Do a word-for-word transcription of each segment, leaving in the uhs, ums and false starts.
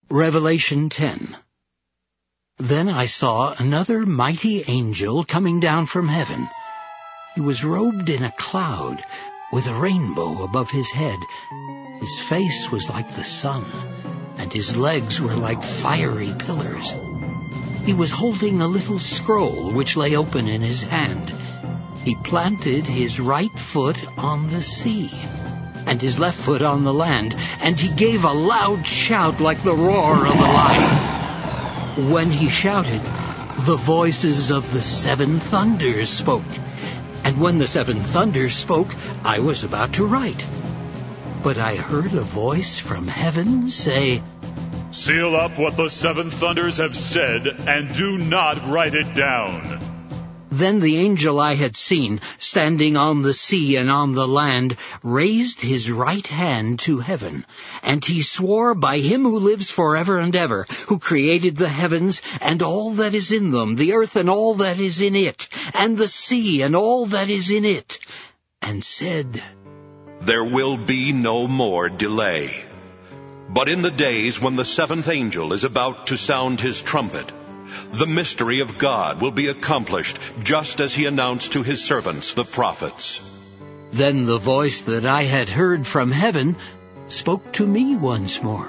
Revelation ten. Then I saw another mighty angel coming down from heaven. He was robed in a cloud, with a rainbow above his head. His face was like the sun, and his legs were like fiery pillars. He was holding a little scroll which lay open in his hand. He planted his right foot on the sea, and his left foot on the land, and he gave a loud shout like the roar of a lion. When he shouted, the voices of the seven thunders spoke. And when the seven thunders spoke, I was about to write. But I heard a voice from heaven say, "Seal up what the seven thunders have said, and do not write it down." Then the angel I had seen, standing on the sea and on the land, raised his right hand to heaven, and he swore by him who lives forever and ever, who created the heavens and all that is in them, the earth and all that is in it, and the sea and all that is in it, and said, "There will be no more delay. But in the days when the seventh angel is about to sound his trumpet, the mystery of God will be accomplished, just as he announced to his servants, the prophets." Then the voice that I had heard from heaven spoke to me once more.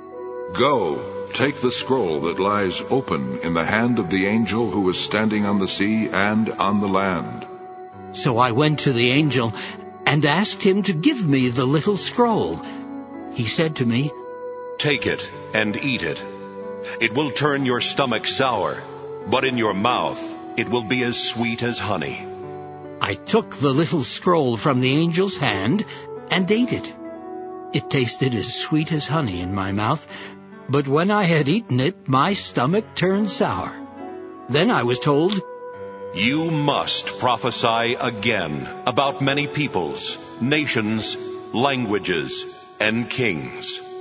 "Go, take the scroll that lies open in the hand of the angel who is standing on the sea and on the land." So I went to the angel and asked him to give me the little scroll. He said to me, "Take it and eat it. It will turn your stomach sour, but in your mouth it will be as sweet as honey." I took the little scroll from the angel's hand and ate it. It tasted as sweet as honey in my mouth, but when I had eaten it, my stomach turned sour. Then I was told, "You must prophesy again about many peoples, nations, languages, and kings."